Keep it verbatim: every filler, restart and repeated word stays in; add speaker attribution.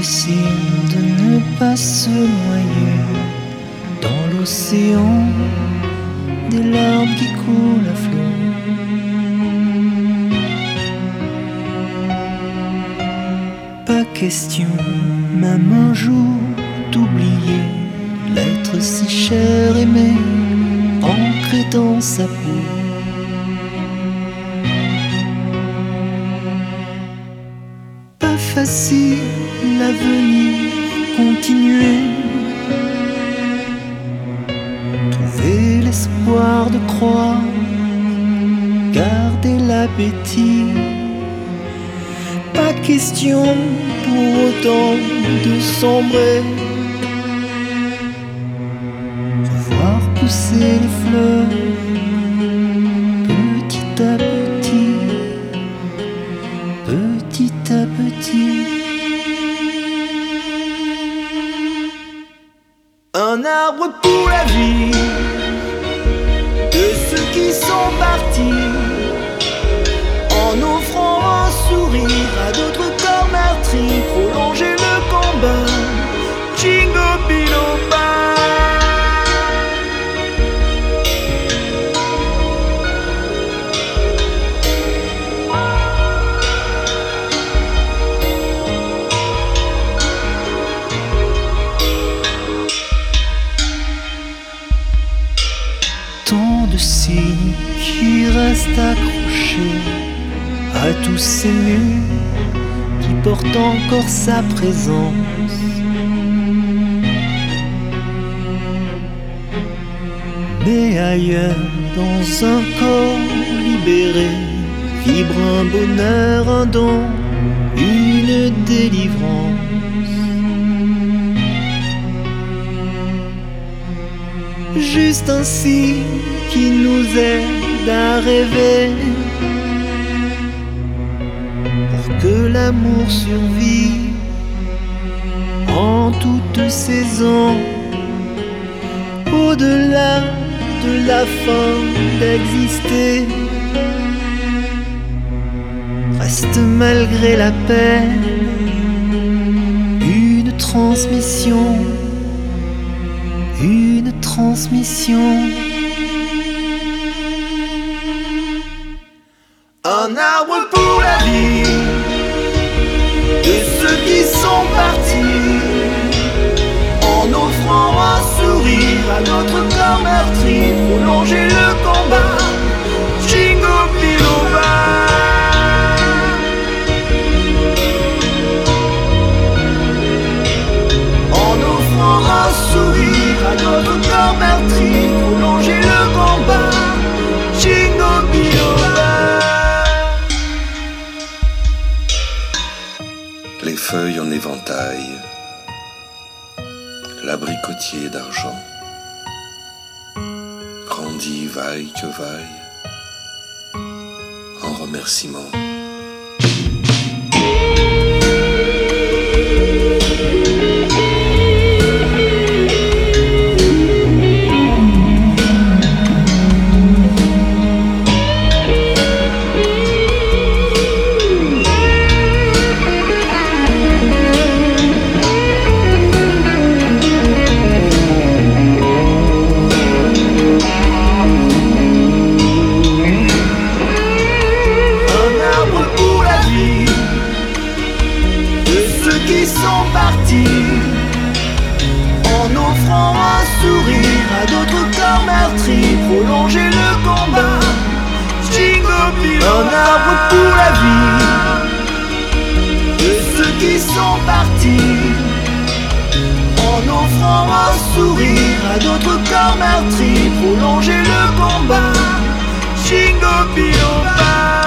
Speaker 1: Impossible de ne pas se noyer dans l'océan des larmes qui coulent à flot. Pas question, même un jour, d'oublier l'être si cher aimé, ancré dans sa peau. Pas facile l'avenir, continuer, trouver l'espoir de croire, garder l'appétit. Pas question pour autant de sombrer, revoir pousser les fleurs petit à petit, petit à petit. Un arbre pour la vie de ceux qui sont partis, en offrant un sourire à d'autres corps meurtris, prolonger le combat. Jingo biloba. Tant de signes qui restent accrochés à tous ces murs qui portent encore sa présence. Mais ailleurs, dans un corps libéré, vibre un bonheur, un don, une délivrance. Juste un signe qui nous aide à rêver, que l'amour survit en toutes saisons, au-delà de la fin d'exister. Reste malgré la peine une transmission, une transmission. Un arbre pour la vie de ceux qui sont partis, en offrant un sourire à notre corps meurtri, prolonger le combat. Jingo biloba. En offrant un sourire à notre corps meurtri, prolonger le combat. Jingo biloba.
Speaker 2: Les feuilles en éventail, l'abricotier d'argent, grandit vaille que vaille, en remerciement.
Speaker 1: Qui sont partis, en offrant un sourire à d'autres corps meurtris, prolonger le combat. Jingo biloba. Un arbre pour la vie de ceux qui sont partis, en offrant un sourire à d'autres corps meurtris, prolonger le combat. Jingo biloba.